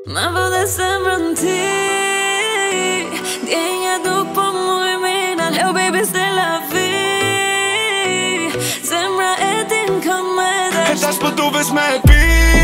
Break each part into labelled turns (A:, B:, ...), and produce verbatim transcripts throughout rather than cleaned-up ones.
A: Ma vëdhe zemrën ti Djenja duk po muj mina Leo baby c'est la vie Zemra e din kom me desh
B: E tash po du vesh me pi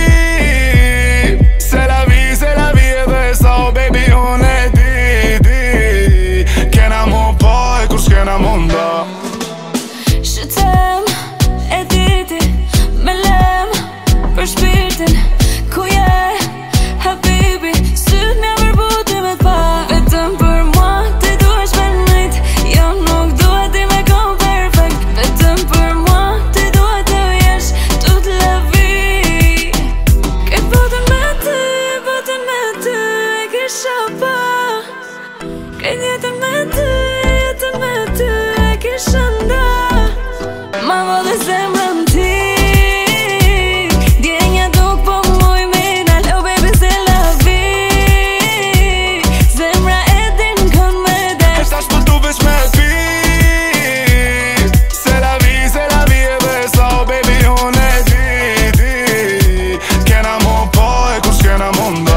B: C'est la vie, c'est la vie edhe sa o baby unë e di, di Kena mu po e kur s'kena munda
A: Shëtem e diti Me lem për shpirtin Ku je habibi Syt mja përbuti me t'pa Vetëm për mua ti duesh me nejt Jo nuk duhet ti me kom perfect Vetëm për mua ti duhet të jesh Tut la vi Këtë botën me ty, botën me ty E kisha pa Këtë jetën me ty, jetën me ty E kisha nda Ma vëdhe zemrën ti Djenja duk po muj mina Leo baby c'est la vie Zemra e din kon me desh
B: E tash po du vesh me pi C'est la vie, c'est la vie edhe sa o baby unë e di, di Kena mu po e kur s'kena munda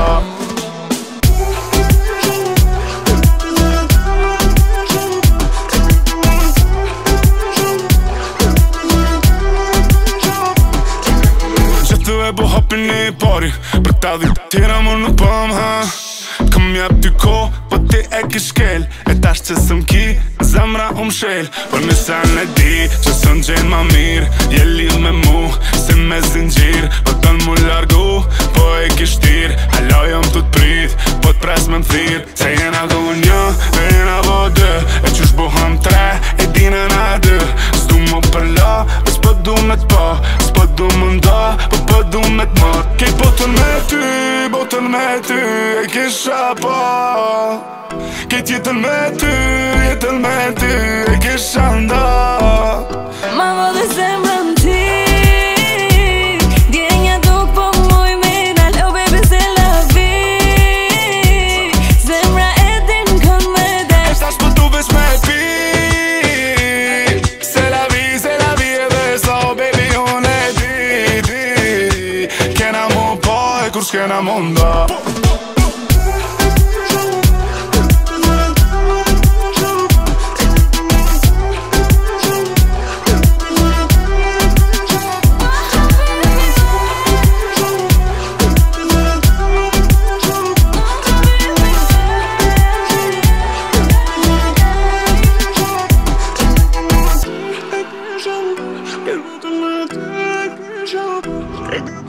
B: E po hapin një pari Për ta dhi tjera më nuk pëm ha Këm jep ty ko, po ti e kish kel E tash që sëm ki, zemra um shel Por nëse në di, që sën gjenë ma mirë Je lidh me mu, si me zingjir Po don mu largu, po e kish tir Halo jom tu t'prit, po t'pres me m'thir Se jena du një, e jena vo dë E qysh buham tre, e dine na dë S'du mu përla, e s'po du me t'pa S'po du më nda, po po du me t'mar Kej botën me ty, botën me ty E kisha pa Kejt jetën me ty, jetën me ty E kisha nda
A: Ma vëdhe zemrën ti Djenja duk po muj mina Leo baby c'est la vie Zemra e din kon me desh
B: E tash po du vesh me pi C'est la vie, c'est la vie edhe sa o baby unë e di, di Kena mu po e kur s'kena munda
C: Get out of my